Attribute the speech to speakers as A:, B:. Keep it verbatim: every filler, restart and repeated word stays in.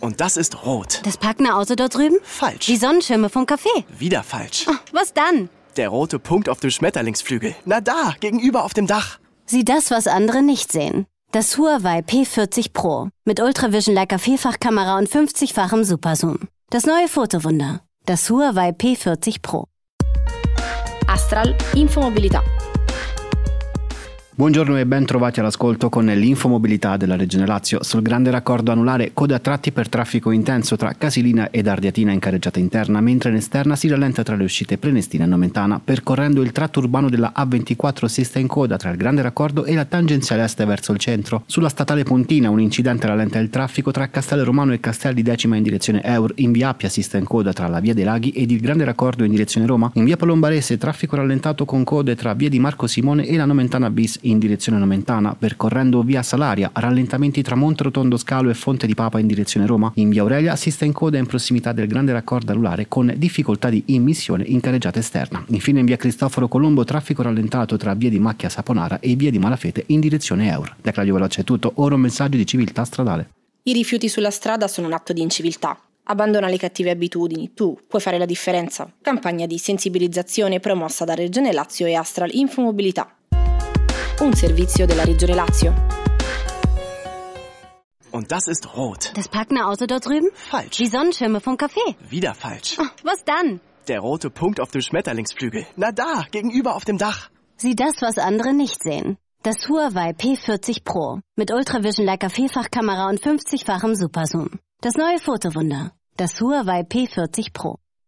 A: Und das ist rot.
B: Das parkende Auto dort drüben?
A: Falsch.
B: Die Sonnenschirme vom Café?
A: Wieder falsch.
B: Oh, was dann?
A: Der rote Punkt auf dem Schmetterlingsflügel. Na da, gegenüber auf dem Dach.
B: Sieh das, was andere nicht sehen. Das Huawei P vierzig Pro. Mit Ultravision Leica Vielfachkamera und fünfzigfachem Superzoom. Das neue Fotowunder. Das Huawei P vierzig Pro.
C: Astral Infomobilità.
D: Buongiorno e ben trovati all'ascolto con l'infomobilità della Regione Lazio. Sul grande raccordo anulare, code a tratti per traffico intenso tra Casilina ed Ardiatina in carreggiata interna, mentre in esterna si rallenta tra le uscite Prenestina e Nomentana. Percorrendo il tratto urbano della A ventiquattro si sta in coda tra il grande raccordo e la tangenziale est verso il centro. Sulla statale Pontina un incidente rallenta il traffico tra Castel Romano e Castel di Decima in direzione Eur. In via Appia si sta in coda tra la via dei Laghi ed il grande raccordo in direzione Roma. In via Palombarese traffico rallentato con code tra via di Marco Simone e la Nomentana bis in direzione Nomentana. Percorrendo via Salaria, rallentamenti tra Monterotondo Scalo e Fonte di Papa in direzione Roma. In via Aurelia si sta in coda in prossimità del grande raccordo anulare con difficoltà di immissione in carreggiata esterna. Infine in via Cristoforo Colombo traffico rallentato tra via di Macchia Saponara e via di Malafete in direzione Eur. Da Claudio Veloce è tutto, ora un messaggio di civiltà stradale.
C: I rifiuti sulla strada sono un atto di inciviltà. Abbandona le cattive abitudini, tu puoi fare la differenza. Campagna di sensibilizzazione promossa da Regione Lazio e Astral Infomobilità. Un servizio della Regione Lazio.
A: Und das ist rot.
B: Das parkende Auto dort drüben?
A: Falsch.
B: Die Sonnenschirme vom Café?
A: Wieder falsch.
B: Oh, was dann?
A: Der rote Punkt auf dem Schmetterlingsflügel. Na da, gegenüber auf dem Dach.
B: Sieh das, was andere nicht sehen. Das Huawei P vierzig Pro. Mit Ultravision Leica Vielfachkamera und fünfzigfachem Superzoom. Das neue Fotowunder. Das Huawei P vierzig Pro.